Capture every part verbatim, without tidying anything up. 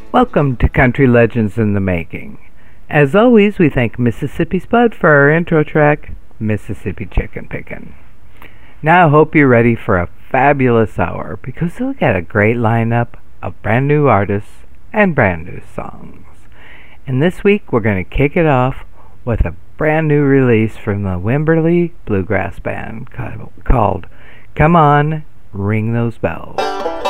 Welcome to Country Legends in the Making. As always, we thank Mississippi Spud for our intro track, Mississippi Chicken Pickin'. Now I hope you're ready for a fabulous hour, because we'll get a great lineup of brand new artists and brand new songs. And this week we're going to kick it off with a brand new release from the Wimberley Bluegrass Band called Come On, Ring Those Bells.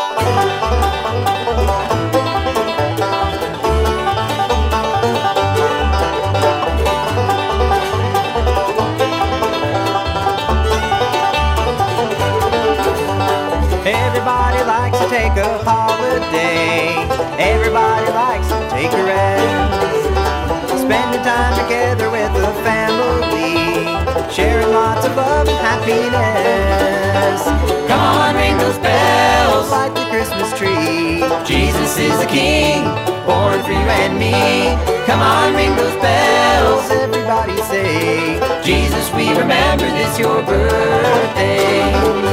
Everybody likes to take a holiday. Everybody likes to take a rest. Spending time together with the family, sharing lots of love and happiness. Come on, ring those bells, like the Christmas tree. Jesus is the King, born for you and me. Come on, ring those bells, everybody say, Jesus, we remember this your birthday.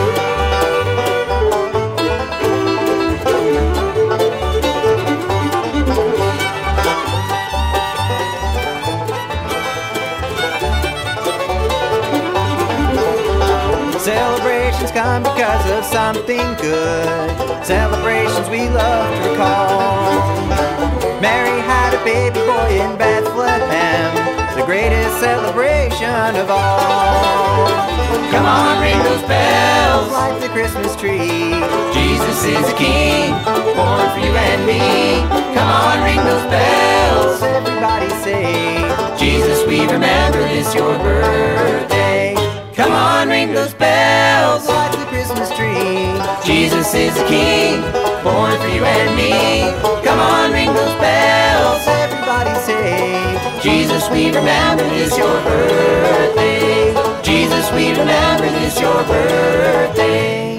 Celebrations come because of something good. Celebrations we love to recall. Mary had a baby boy in Bethlehem, the greatest celebration of all. Come on, ring those bells, like the Christmas tree. Jesus is the King, born for you and me. Come on, ring those bells, everybody say, Jesus, we remember this your birthday. Come on, ring those bells, like the Christmas tree. Jesus is the King, born for you and me. Come on, ring those bells, everybody say, Jesus, we remember this your birthday. Jesus, we remember this your birthday.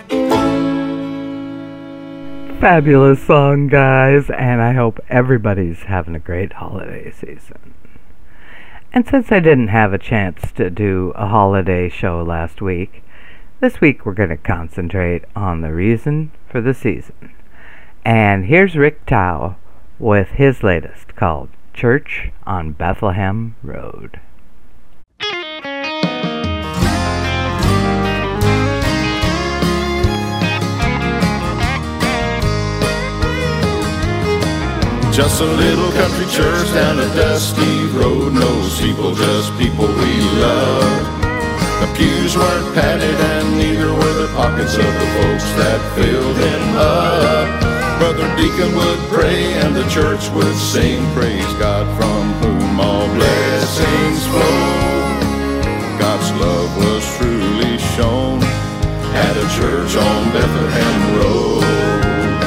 Fabulous song, guys, and I hope everybody's having a great holiday season. And since I didn't have a chance to do a holiday show last week, this week we're going to concentrate on the reason for the season. And here's Rick Tao with his latest called Church on Bethlehem Road. Just a little country church down a dusty road. No steeple, just people we love. The pews weren't padded and neither were the pockets of the folks that filled them up. Brother Deacon would pray and the church would sing, praise God from whom all blessings flow. God's love was truly shown at a church on Bethlehem Road.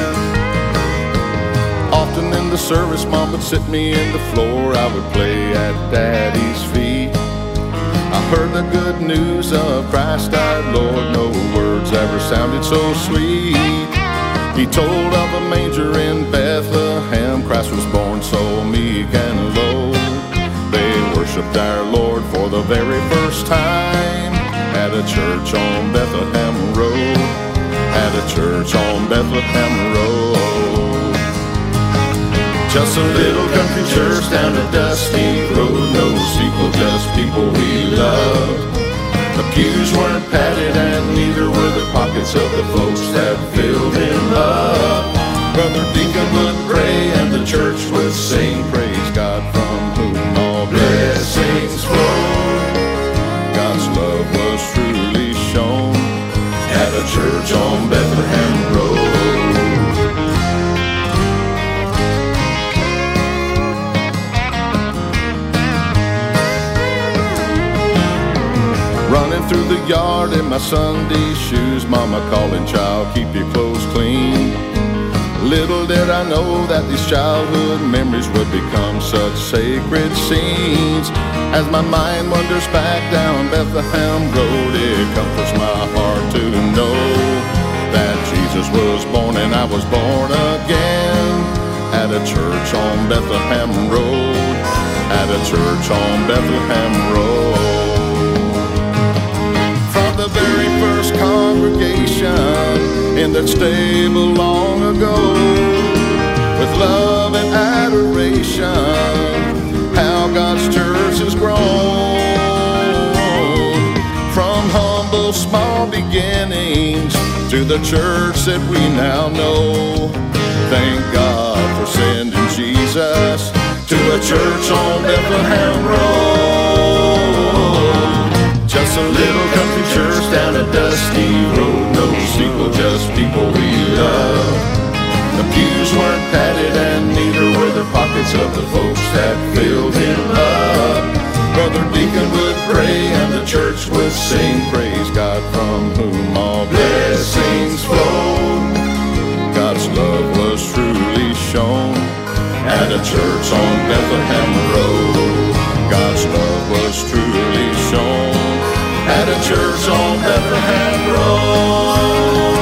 Often in the service, Mom would sit me in the floor. I would play at Daddy's feet. I heard the good news of Christ our Lord. No words ever sounded so sweet. He told of a manger in Bethlehem. Christ was born so meek and low. They worshiped our Lord for the very first time at a church on Bethlehem Road. At a church on Bethlehem Road. Just a little country church down a dusty road. No steeple, just people we loved. The pews weren't padded and neither were the pockets of the folks that filled him up. Brother Deacon would pray and the church would sing, praise God from whom all blessings flow. God's love was truly shown at a church on Bethlehem Road. Running through the yard in my Sunday shoes, Mama calling, child, keep your clothes clean. Little did I know that these childhood memories would become such sacred scenes. As my mind wanders back down Bethlehem Road, it comforts my heart to know that Jesus was born and I was born again at a church on Bethlehem Road. At a church on Bethlehem Road. The very first congregation in that stable long ago, with love to the church that we now know. Thank God for sending Jesus to a church on Bethlehem Road. Just a little country church down a dusty road. No steeple, just people we love. The pews weren't padded and neither were the pockets of the folks that filled him up. Brother Deacon would pray and the church would sing, praise God from whom all blessings flow. God's love was truly shown at a church on Bethlehem Road. God's love was truly shown at a church on Bethlehem Road.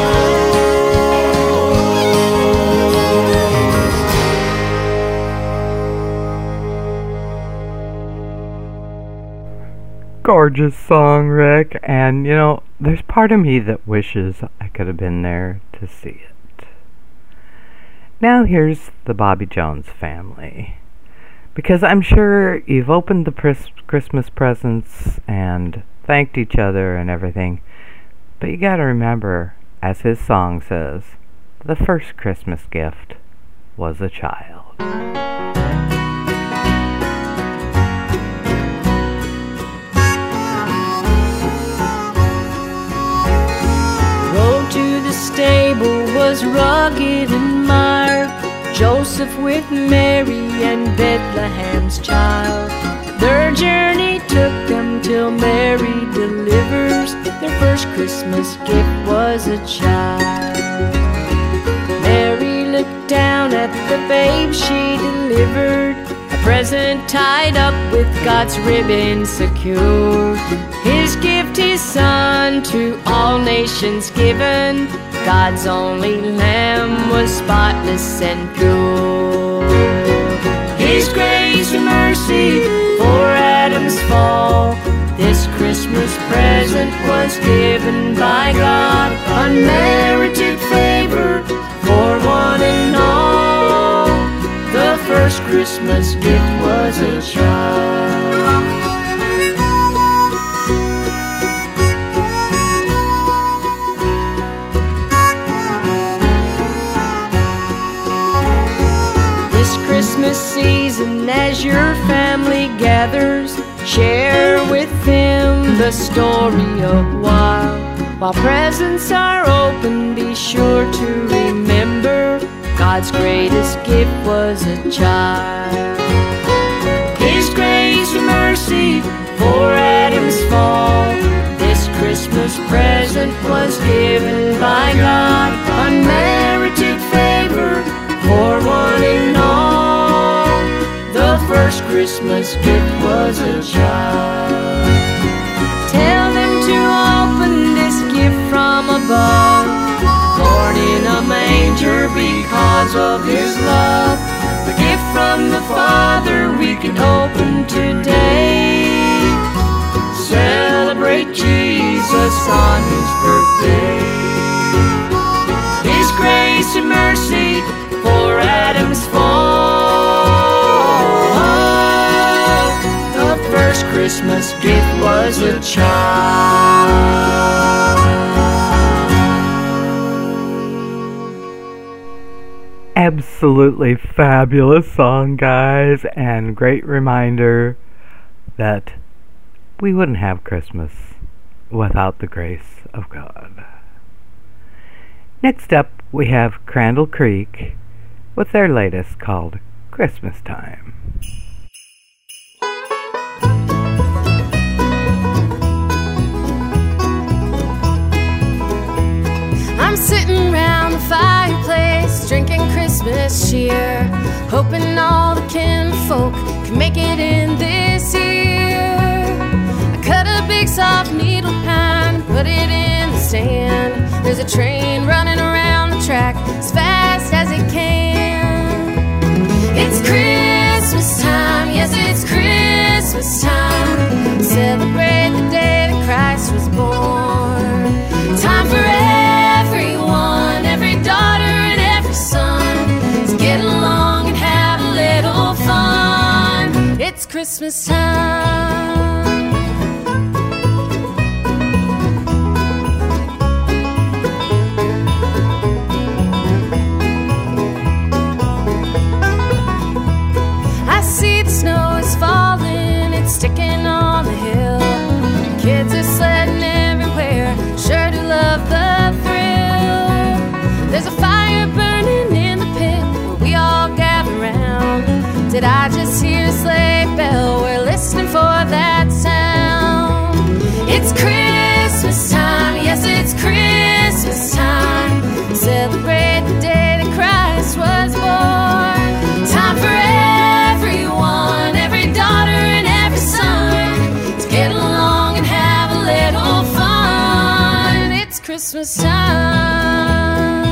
Gorgeous song, Rick, and you know, there's part of me that wishes I could have been there to see it. Now here's the Bobby Jones family, because I'm sure you've opened the pres- Christmas presents and thanked each other and everything, but you gotta remember, as his song says, the first Christmas gift was a child. Stable was rugged and mired, Joseph with Mary and Bethlehem's child. Their journey took them till Mary delivers. Their first Christmas gift was a child. Mary looked down at the babe she delivered, a present tied up with God's ribbon secured. His gift, his son, to all nations given. God's only lamb was spotless and pure. His grace and mercy for Adam's fall. This Christmas present was given by God, unmerited favor for one and all. The first Christmas gift was a child. Christmas season, as your family gathers, share with them the story of while. While presents are open, be sure to remember God's greatest gift was a child. His grace and mercy for Adam's fall. This Christmas present was given by God, unmerited favor for one and all. The first Christmas gift was a child. Tell them to open this gift from above, born in a manger because of his love. The gift from the Father we can open today. Celebrate Jesus on his birthday. His grace and mercy for Adam's fall. The first Christmas gift was a child. Absolutely fabulous song, guys, and great reminder that we wouldn't have Christmas without the grace of God. Next up, we have Crandall Creek with their latest called Christmas Time. I'm sitting round the fireplace, drinking Christmas cheer, hoping all the kinfolk can make it in this year. I cut a big soft needle pine, put it in the sand. There's a train running around the track as fast as it can. It's Christmas time, yes, it's Christmas time. Celebrate the day that Christ was born. Time for everyone, every daughter and every son, to get along and have a little fun. It's Christmas time. Christmas time.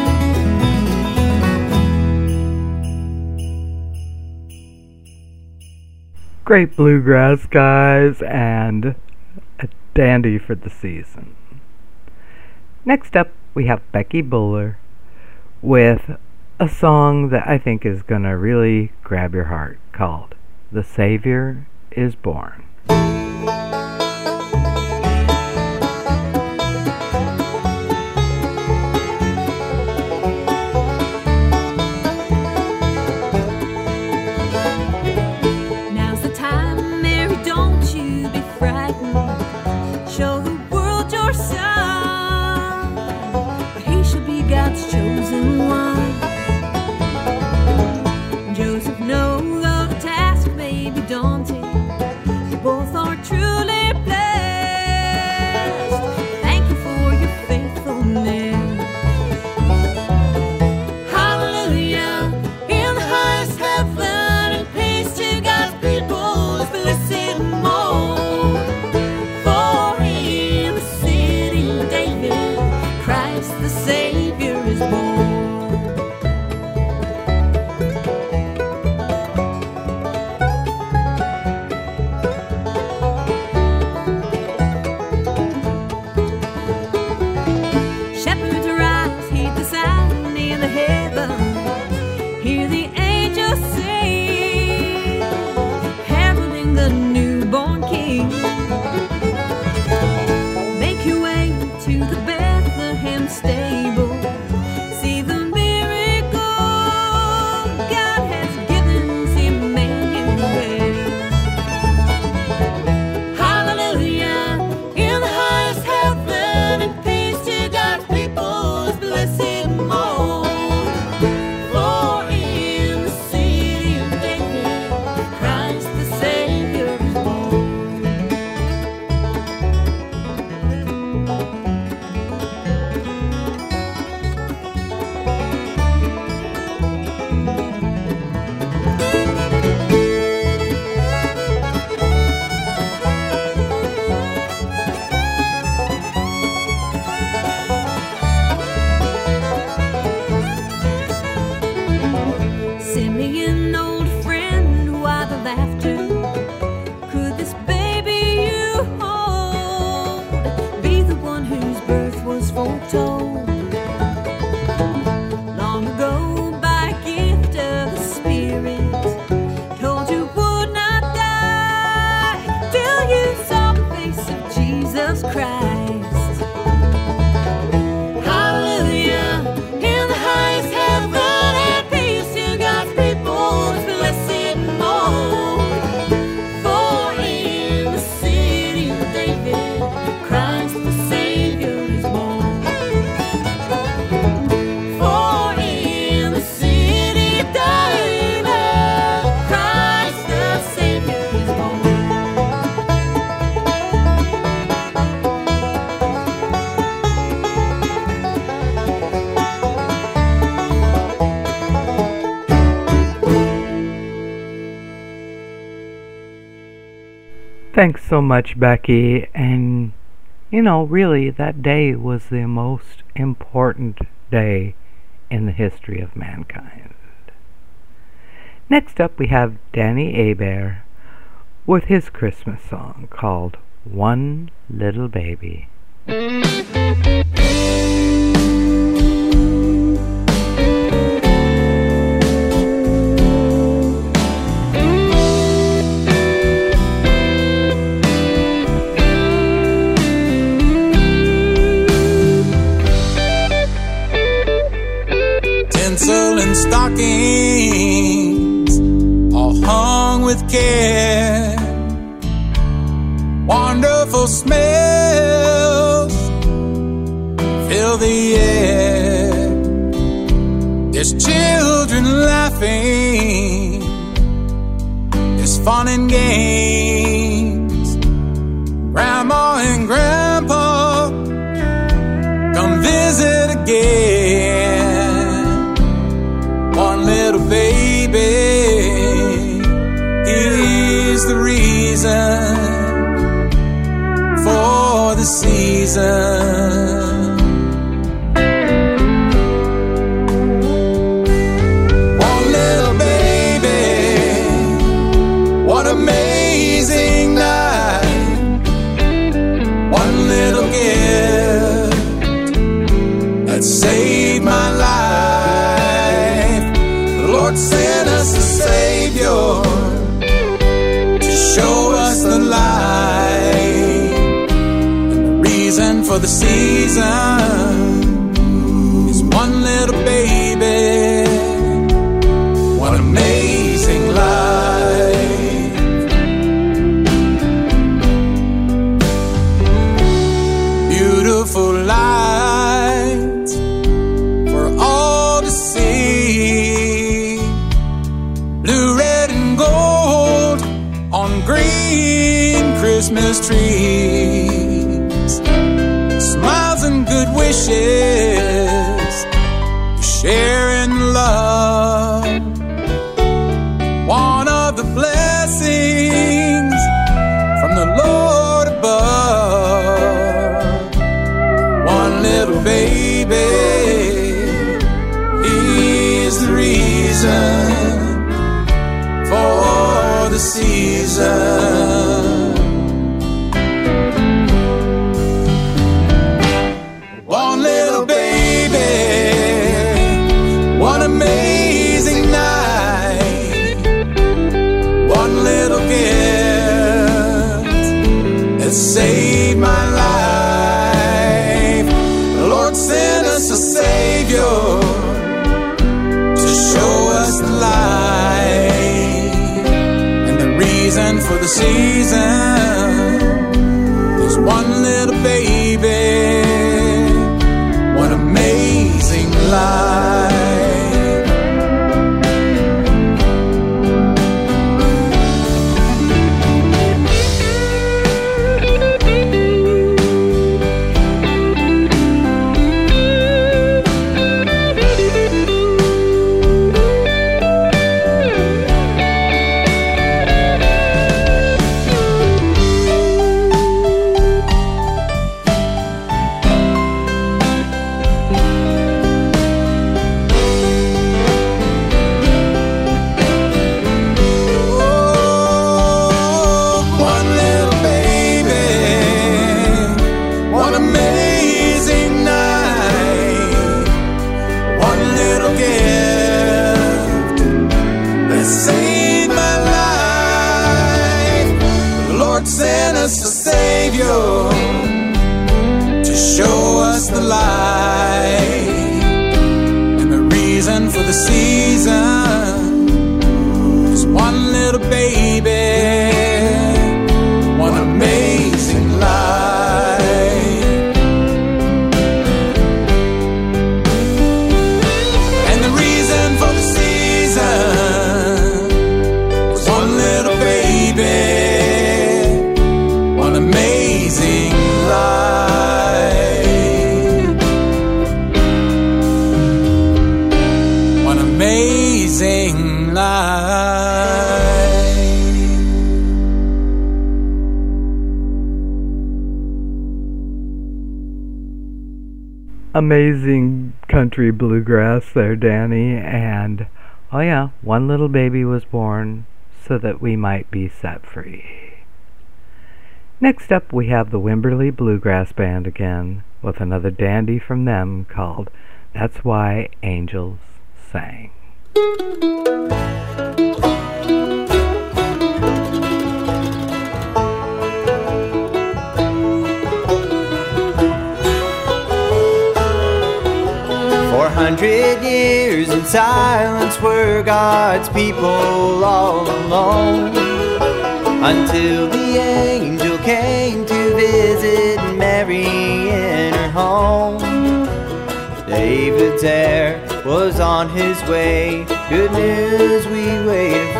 Great bluegrass, guys, and a dandy for the season. Next up, we have Becky Buller with a song that I think is going to really grab your heart, called The Savior is Born. Now's the time, Mary, don't you be frightened. Show the world your son, for he shall be God's chosen one. Joseph knows the task may be daunting, but both are truly blessed. Thank you for your faithfulness. Hallelujah, in the highest heaven, and peace to God's people, blessed more. For in the city of David, Christ the Savior is born. Shepherds arise, heed the sound in the heavens. Hear the angels sing, heralding the newborn King. Make your way to the Bethlehem stable. See the miracle God has given Emmanuel. Hallelujah, in the highest heaven, and peace to God's people, blessed more. For in the city of David, Christ the Savior is born. Simeon, old friend, why the laughter? Could this baby you hold be the one whose birth was foretold long ago by gift of the Spirit? Told you would not die till you saw the face of Jesus Christ. Hallelujah, in the highest heaven, and peace to God's people, blessed more. For in the city of David, Christ the Savior is born. For in the city of David, Christ the Savior is born. Thanks so much, Becky. And, you know, really, that day was the most important day in the history of mankind. Next up, we have Danny Abair with his Christmas song called One Little Baby. Tinsel and stockings, all hung with care. Wonderful smells fill the air. There's children laughing, there's fun and games. Grandma and Grandpa come visit again. One little baby, he's the reason for the season. sent us a Savior to show us the light. And the reason for the season is one little baby. What amazing life. Beautiful light for all to see. Blue, red, and gold on green Christmas trees. Smiles and good wishes, sharing love. One of the blessings from the Lord above. One little baby is the reason for the season. One little baby, one amazing night, one little gift that saved my life. The Lord sent us a Savior to show us the light. And the reason for the season is one little baby. What amazing life. To show us the light. And the reason for the season is one little baby. One amazing life. And the reason for the season is one little baby. One amazing life. One amazing life. Amazing country bluegrass there, Danny. And oh yeah, one little baby was born so that we might be set free. Next up, we have the Wimberley Bluegrass Band again, with another dandy from them called That's Why Angels Sang. Four hundred years in silence were God's people all alone, until the angel came to visit Mary in her home. David's heir was on his way, good news we waited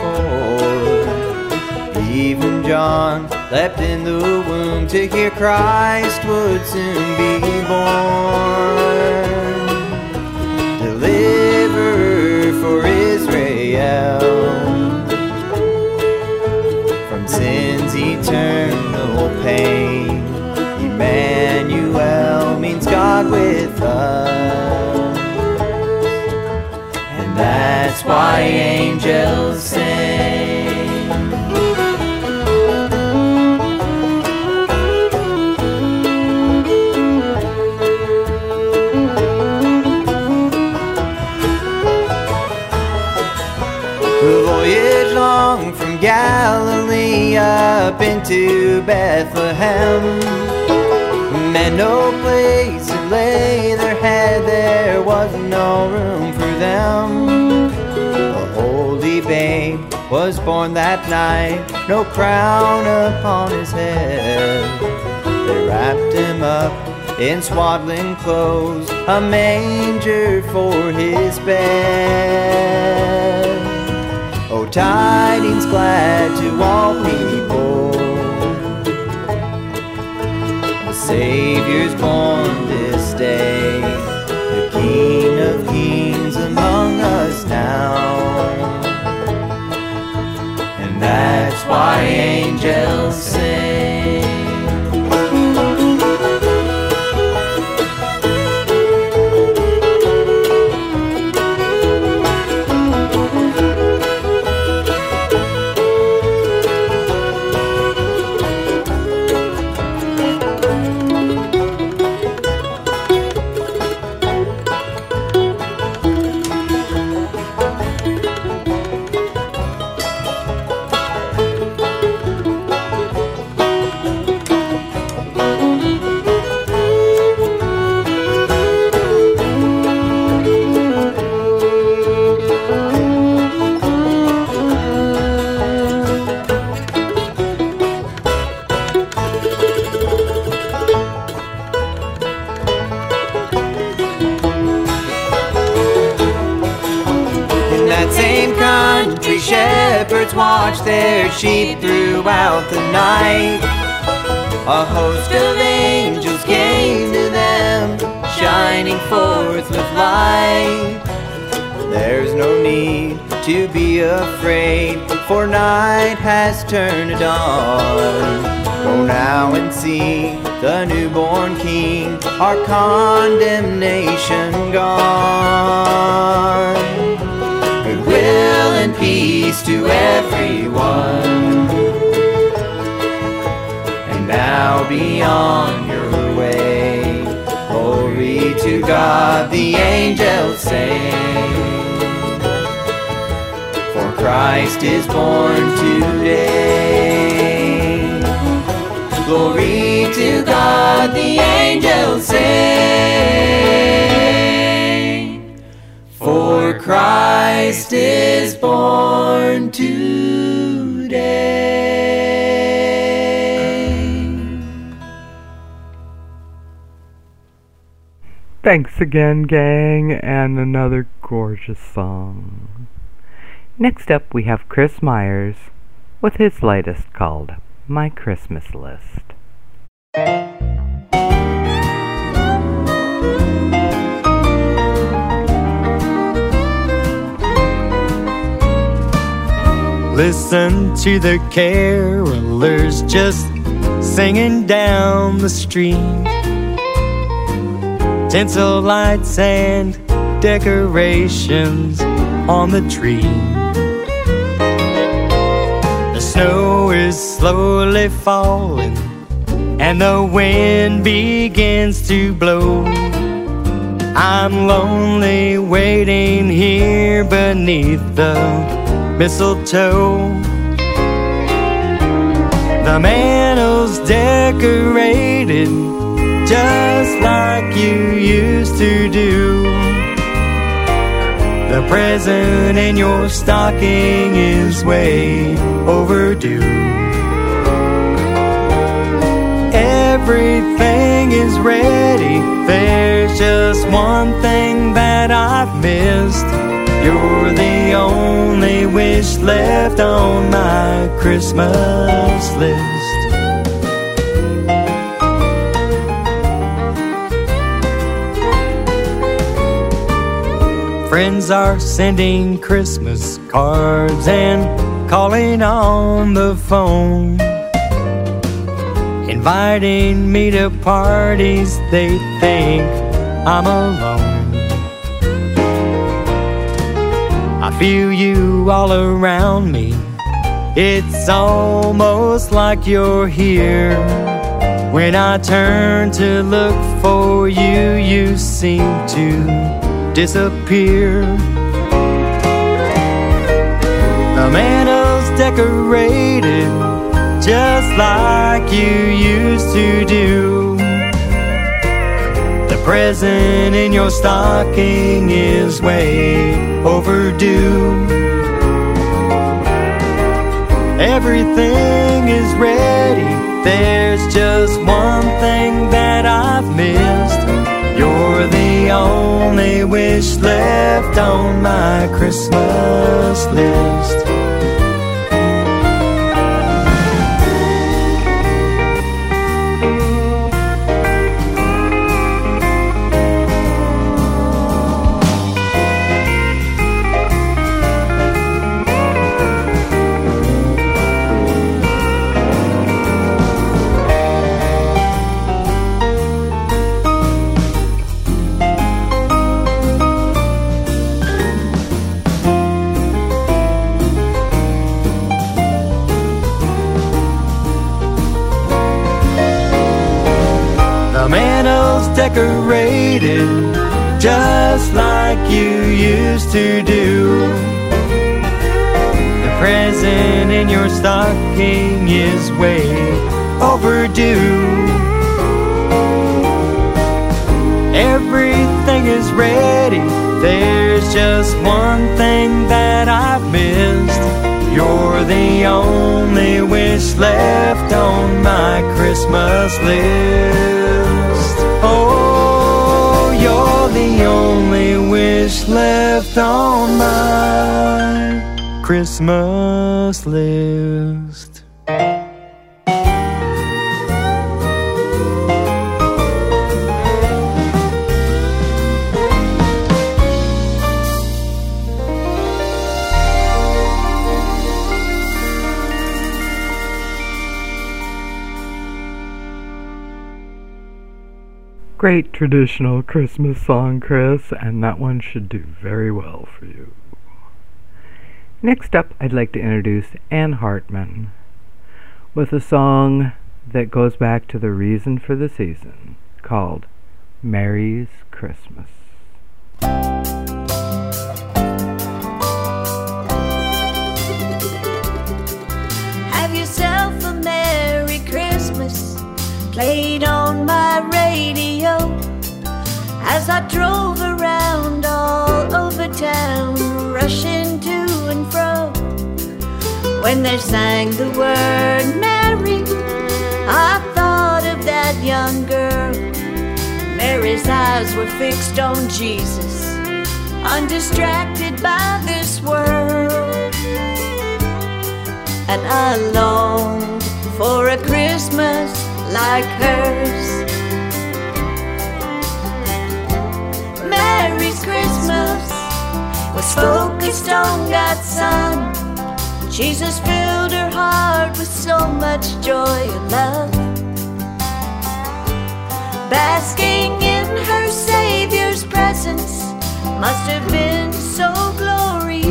for. Even John leapt in the womb to hear Christ would soon be born. Deliverer for Israel from sin's eternal pain. Emmanuel means God with us, and that's why angels sing. The voyage long from Galilee up into Bethlehem, and no place to lay their head, there was no room for them. The holy babe was born that night, no crown upon his head. They wrapped him up in swaddling clothes, a manger for his bed. Oh, tidings glad to all people, the Savior's born this day, the King of kings among us now. And that's why angels sing. Shepherds watched their sheep throughout the night. A host of angels came to them, shining forth with light. There's no need to be afraid, for night has turned to dawn. Go now and see the newborn King, our condemnation gone. Goodwill and peace to everyone, and now be on your way. Glory to God, the angels sing, for Christ is born today. Glory to God, the angels sing, for Christ is born today. Thanks again, gang, and another gorgeous song. Next up, we have Chris Myers with his latest called My Christmas List. Listen to the carolers just singing down the street. Tinsel lights and decorations on the tree. The snow is slowly falling and the wind begins to blow. I'm lonely waiting here beneath the mistletoe. The mantel's decorated just like you used to do. The present in your stocking is way overdue. Everything is ready, there's just one thing that I've missed. You're the only wish left on my Christmas list. Friends are sending Christmas cards and calling on the phone, inviting me to parties they think I'm alone. I feel you all around me, it's almost like you're here. When I turn to look for you, you seem to disappear. decorated just like you used to do. The present in your stocking is way overdue. Everything is ready, there's just one thing that I've missed. You're the only wish left on my Christmas list. Decorated just like you used to do. The present in your stocking is way overdue. Everything is ready, there's just one thing that I've missed. You're the only wish left on my Christmas list. Oh, you're the only wish left on my Christmas list. Great traditional Christmas song, Chris, and that one should do very well for you. Next up, I'd like to introduce Ann Hartman with a song that goes back to the reason for the season, called Mary's Christmas. Have yourself a Merry Christmas played on my radio as I drove around all over town, rushing to and fro. When they sang the word Mary, I thought of that young girl. Mary's eyes were fixed on Jesus, undistracted by this world. And I longed for a Christmas like hers. Mary's Christmas was focused on God's Son. Jesus filled her heart with so much joy and love, basking in her Savior's presence must have been so glorious.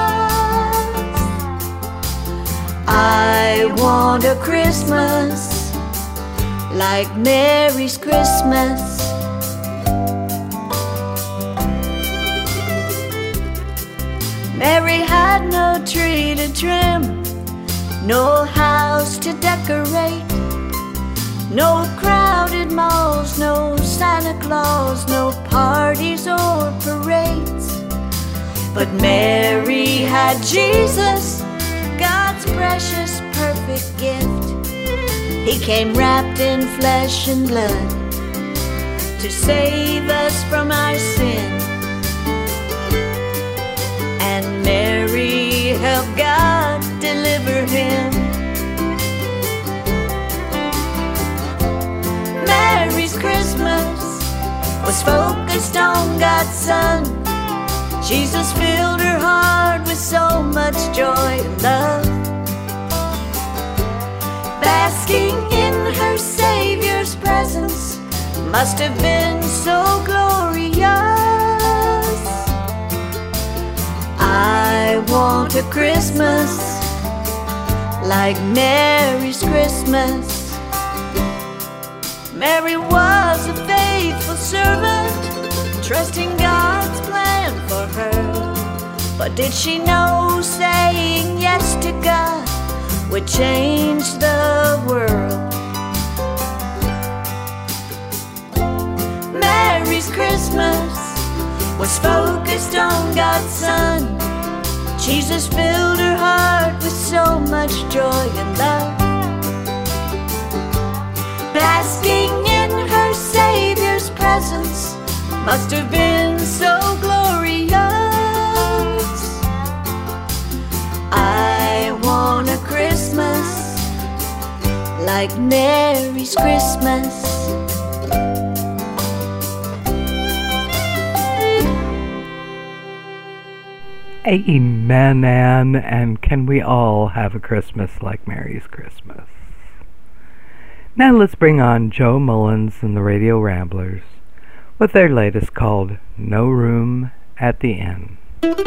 I want a Christmas like Mary's Christmas. Mary had no tree to trim, no house to decorate, no crowded malls, no Santa Claus, no parties or parades. But Mary had Jesus, God's precious, perfect gift. He came wrapped in flesh and blood to save us from our sin. And Mary helped God deliver him. Mary's Christmas was focused on God's Son. Jesus filled her heart with so much joy and love, basking in her Savior's presence must have been so glorious. I want a Christmas like Mary's Christmas. Mary was a faithful servant, trusting God's plan for her. But did she know saying yes to God would change the world? Mary's Christmas was focused on God's Son. Jesus filled her heart with so much joy and love. Basking in her Savior's presence must have been so glorious. I want a Christmas like Mary's Christmas. Amen, Ann, and can we all have a Christmas like Mary's Christmas? Now let's bring on Joe Mullins and the Radio Ramblers with their latest called No Room at the Inn.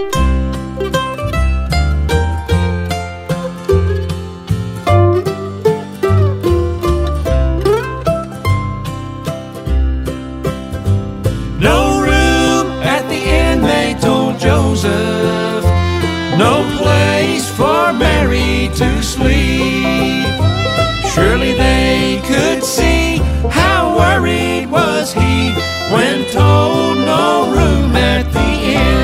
No room at the inn, they told Joseph. No place for Mary to sleep. Surely they could see how worried was he when told no room at the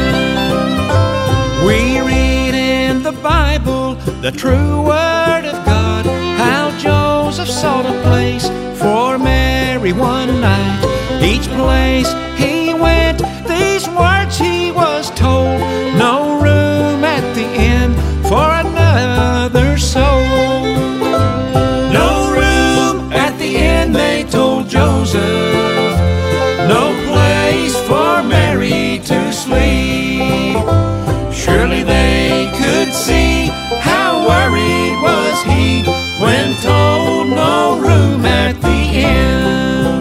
inn. We read in the Bible, the true word of God, how Joseph sought a place for Mary one night. Each place he went, these words he was told: no room at the inn for another soul. No room at the inn, they told Joseph. No place for Mary to sleep. Surely they could see how worried was he when told no room at the inn.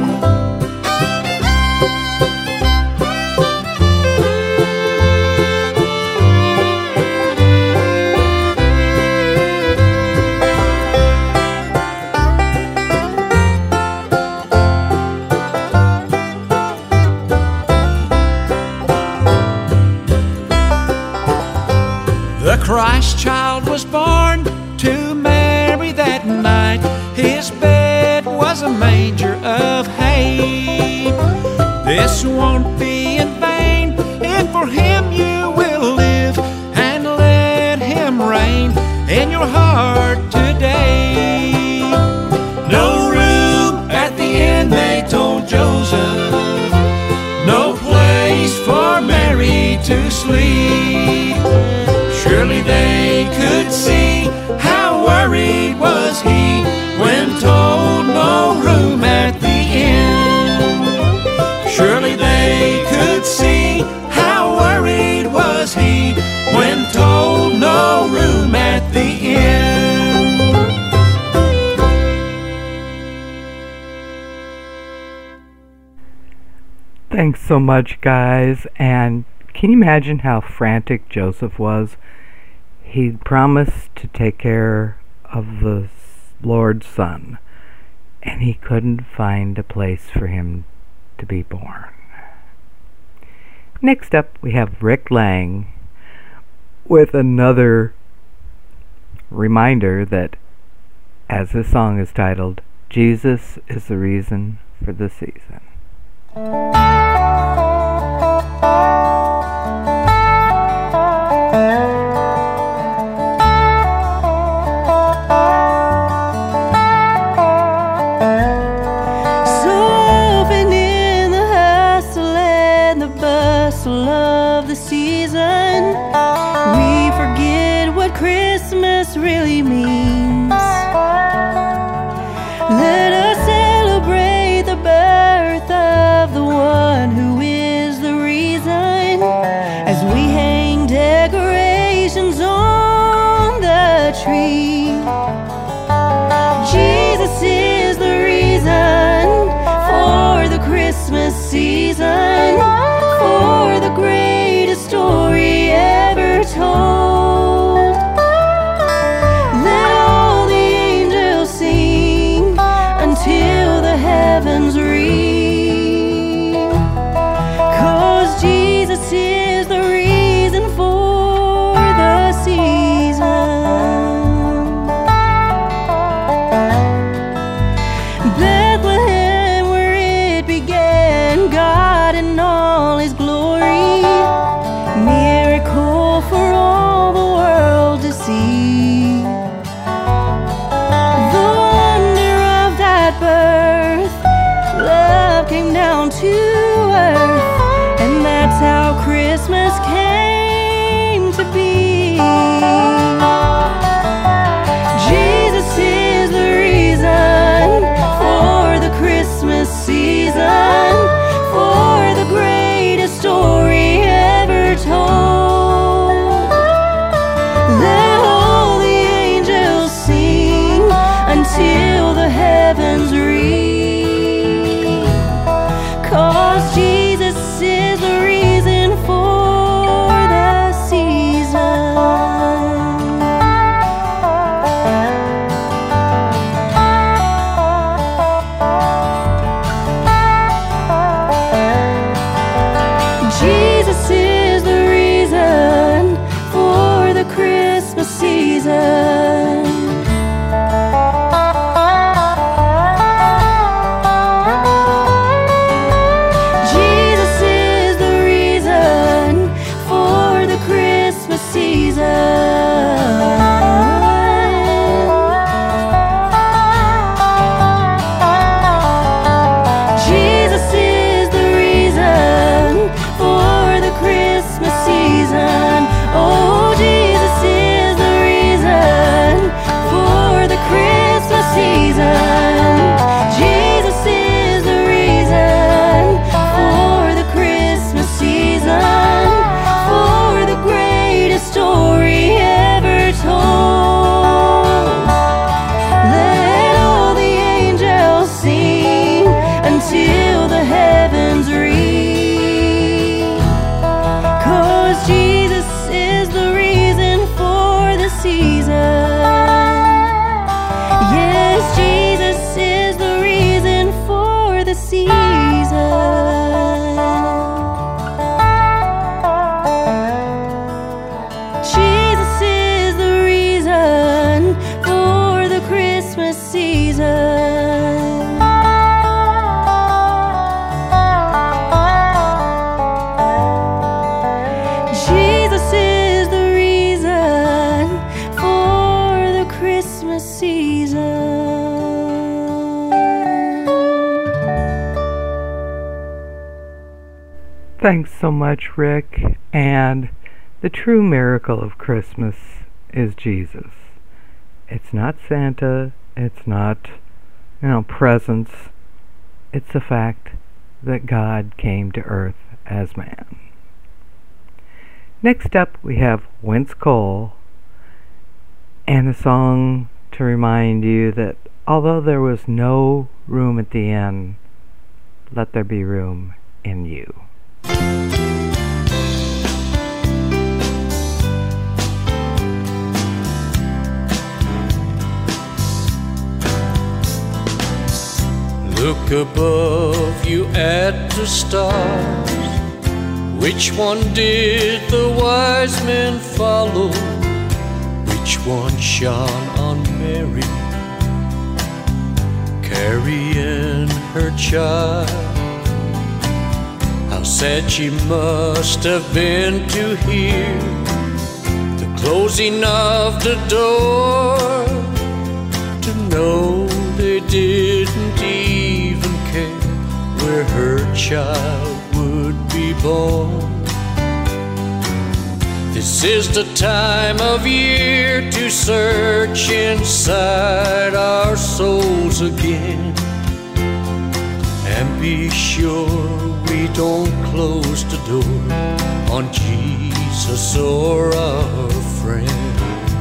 Christ child was born to Mary that night. His bed was a manger of hay. This won't be in vain if for him you will live and let him reign in your heart today. No room at the inn, they told Joseph. No place for Mary to sleep. Surely they could see how worried was he when told no room at the inn. Surely they could see how worried was he when told no room at the inn. Thanks so much, guys. And can you imagine how frantic Joseph was? He'd promised to take care of the Lord's Son, and he couldn't find a place for him to be born. Next up, we have Rick Lang with another reminder that, as this song is titled, Jesus is the reason for the season. Really means. Let us celebrate the birth of the one who is the reason, as we hang decorations on the tree. Jesus is the reason for the Christmas season, for the greatest story ever told. Let Thanks so much, Rick. And the true miracle of Christmas is Jesus. It's not Santa. It's not, you know, presents. It's the fact that God came to earth as man. Next up, we have Wentz Cole and a song to remind you that although there was no room at the inn, let there be room in you. Look above you at the stars. Which one did the wise men follow? Which one shone on Mary, carrying her child? How sad she must have been to hear the closing of the door, to know they didn't even care where her child would be born. This is the time of year to search inside our souls again, and be sure we don't close the door on Jesus or our friends.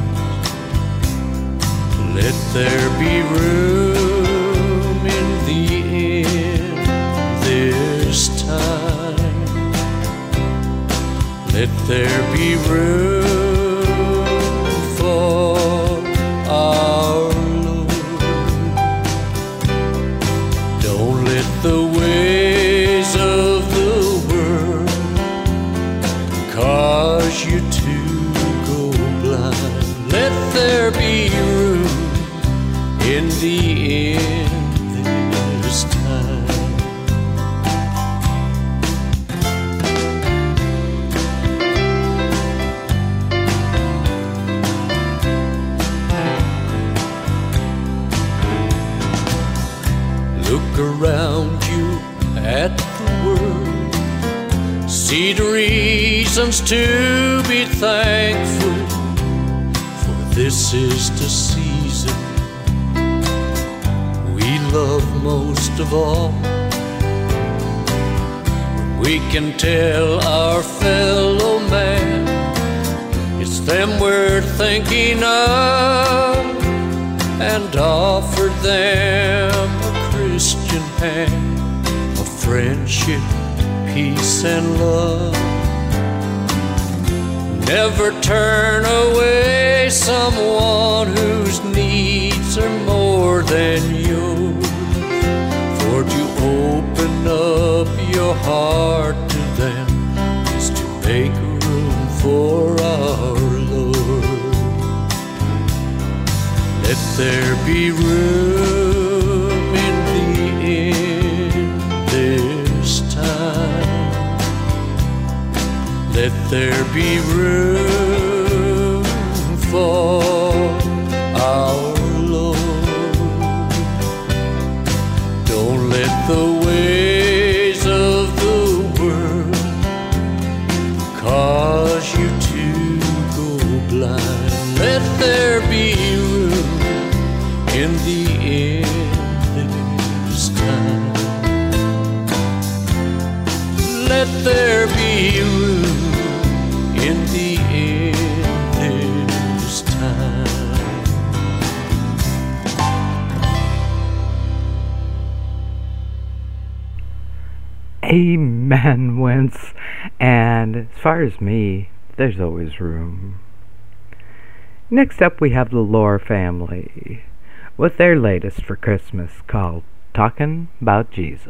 Let there be room in the inn this time. Let there be room for our Lord. Don't let the ways of the world cause you to go blind. Let there be room in the end this time. Look around you at the world, see the reasons to be thankful, for this is the season we love most of all, when we can tell our fellow man it's them we're thinking of, and offer them a Christian hand of friendship, peace, and love. Never turn away someone whose needs are more than yours, for to open up your heart to them is to make room for our Lord. Let there be room in the inn this time. Let there be room for our Lord. Don't let the ways of the world cause you to go blind. Let there be room in the end this time. Let there be room in the end this time. Amen, Wentz. And as far as me, there's always room. Next up, we have the Lore family with their latest for Christmas called Talkin' About Jesus.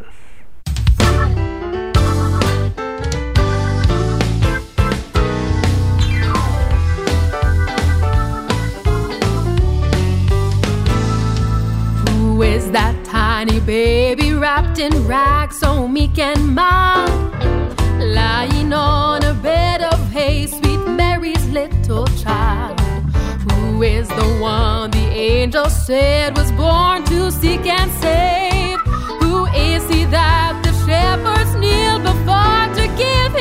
Who is that tiny baby wrapped in rags so meek and mild, lying on a bed of hay, sweet Mary's little child? Who is the one the angel said was born to seek and save? Who is he that the shepherds kneel before to give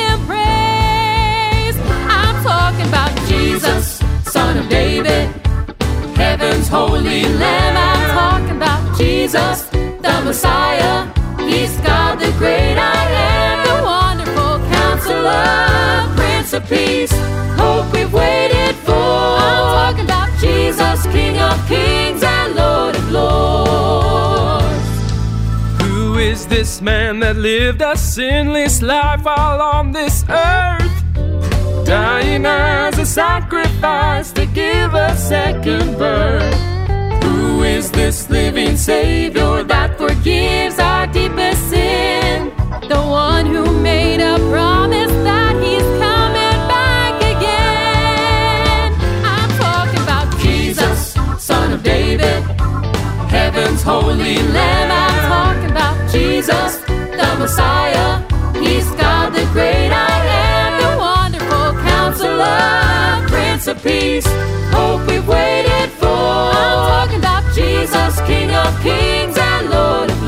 Jesus, Son of David, heaven's holy Lamb. I'm talking about Jesus, the Messiah. He's God, the great I am, the wonderful Counselor, Prince of Peace, hope we've waited for. I'm talking about Jesus, King of Kings and Lord of Lords. Who is this man that lived a sinless life while on this earth, dying as a sacrifice to give a second birth? Who is this living Savior that forgives our deepest sin? The one who made a promise that he's coming back again. I'm talking about Jesus, Son of David, heaven's holy Lamb. I'm talking about Jesus, the Messiah. He's God, the great I am, the wonderful Counselor, Prince of Peace, hope we've waited for. I'm talking about Jesus, King of Kings and Lord of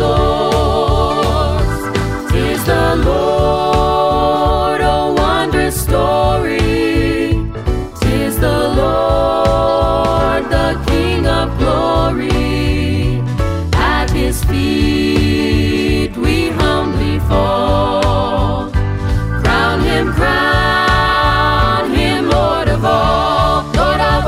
Lords. 'Tis the Lord, a wondrous story. 'Tis the Lord, the King of glory. At his feet we humbly fall. Crown him, crown him, Lord of all, Lord of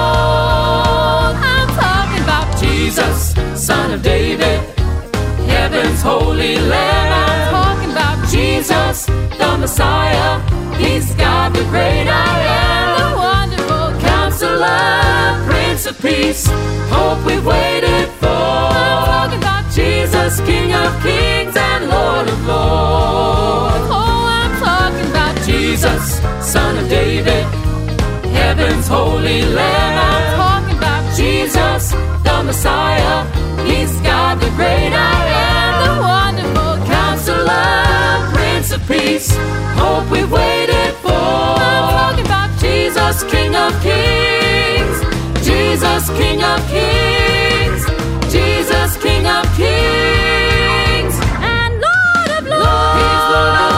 all. I'm talking about Jesus, Son of David, heaven's holy Lamb. I'm talking about Jesus, the Messiah. He's God, the great I am, the wonderful Counselor, Prince of Peace, hope we've waited for. I'm talking about Jesus, King of Kings and Lord of Lords. Oh, I'm talking about Jesus, Son of David, heaven's holy Lamb. I'm talking about Jesus, the Messiah. He's God, the great I am, the wonderful Counselor, Prince of Peace, hope we've waited for. I'm talking about Jesus, King of Kings, Jesus, King of Kings, Jesus, King of Kings and Lord of Lords. He's Lord of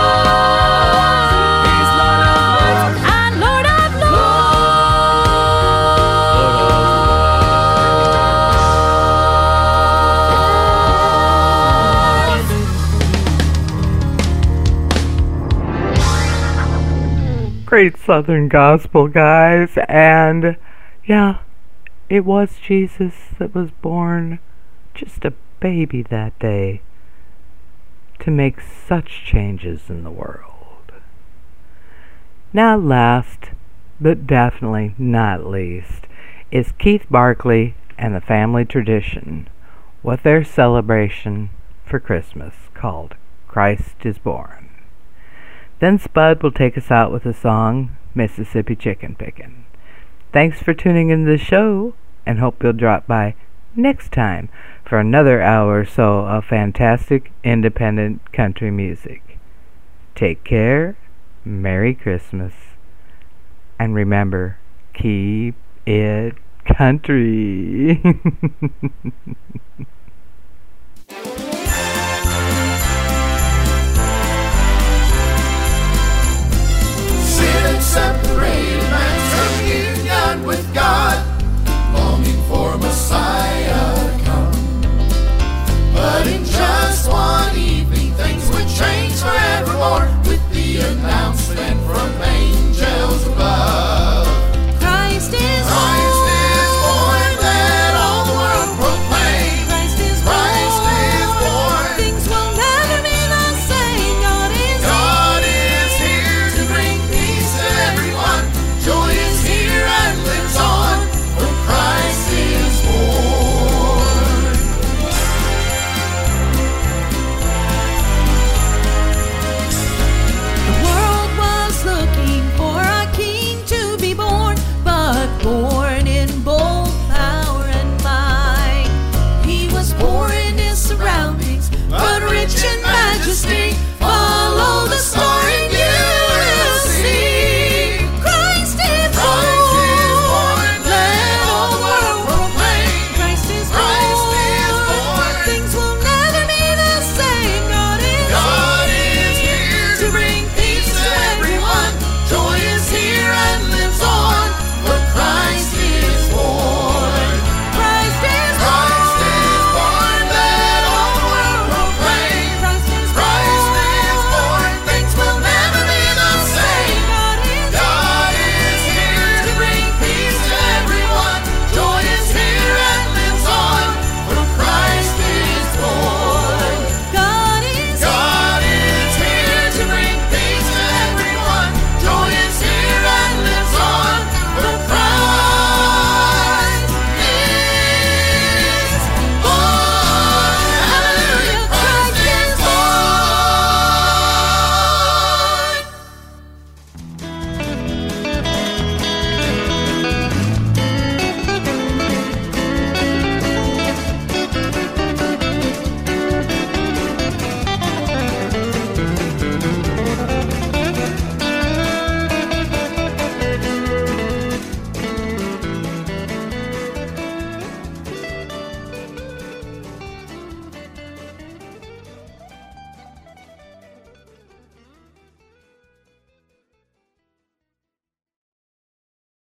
Lords. He's Lord of Lords and Lord of Lords. Great Southern gospel, guys. And yeah, it was Jesus that was born, just a baby that day, to make such changes in the world. Now, last but definitely not least, is Keith Barkley and the Family Tradition with their celebration for Christmas called Christ is Born. Then Spud will take us out with the song Mississippi Chicken Pickin'. Thanks for tuning in to the show, and hope you'll drop by next time for another hour or so of fantastic independent country music. Take care, Merry Christmas, and remember, keep it country.